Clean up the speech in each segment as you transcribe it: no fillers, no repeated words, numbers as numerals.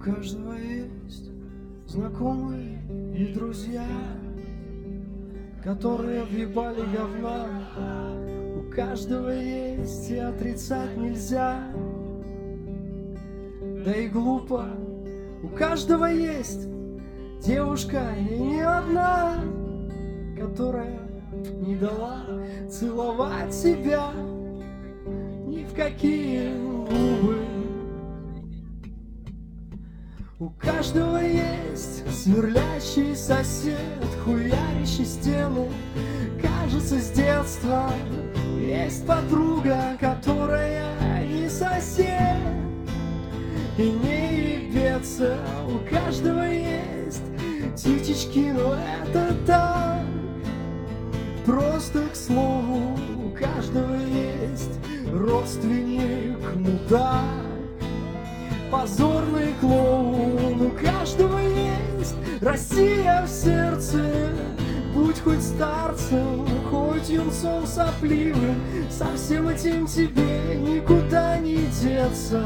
каждого есть знакомые и друзья, которые въебали говна. У каждого есть, и отрицать нельзя. Да и глупо, у каждого есть девушка, и не одна, которая не дала целовать себя ни в какие губы. У каждого есть сверлящий сосед, хуярящий стену, кажется, с детства. Есть подруга, которая не сосед и не ебется. У каждого есть титечки, но это так, просто к слову. У каждого есть родственник мудак, позорный клоун. У каждого есть Россия в сердце. Будь хоть старцем, хоть юнцом сопливым, со всем этим тебе никуда не деться.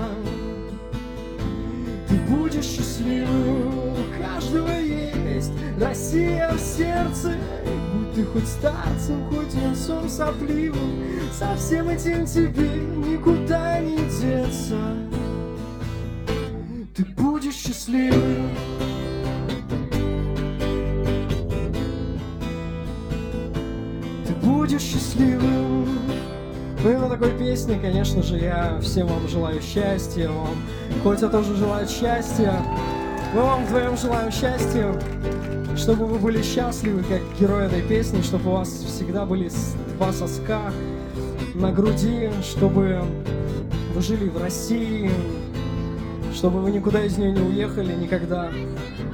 Ты будешь счастливым. У каждого есть Россия в сердце. Будь ты хоть старцем, хоть юнцом сопливым, со всем этим тебе никуда не деться. Ты будешь счастливым. Ты будешь счастливым. Ну и на такой песне, конечно же, я всем вам желаю счастья. Вам, хоть я тоже желаю счастья, мы вам вдвоем желаем счастья, чтобы вы были счастливы, как герой этой песни, чтобы у вас всегда были два соска на груди, чтобы вы жили в России, чтобы вы никуда из нее не уехали никогда.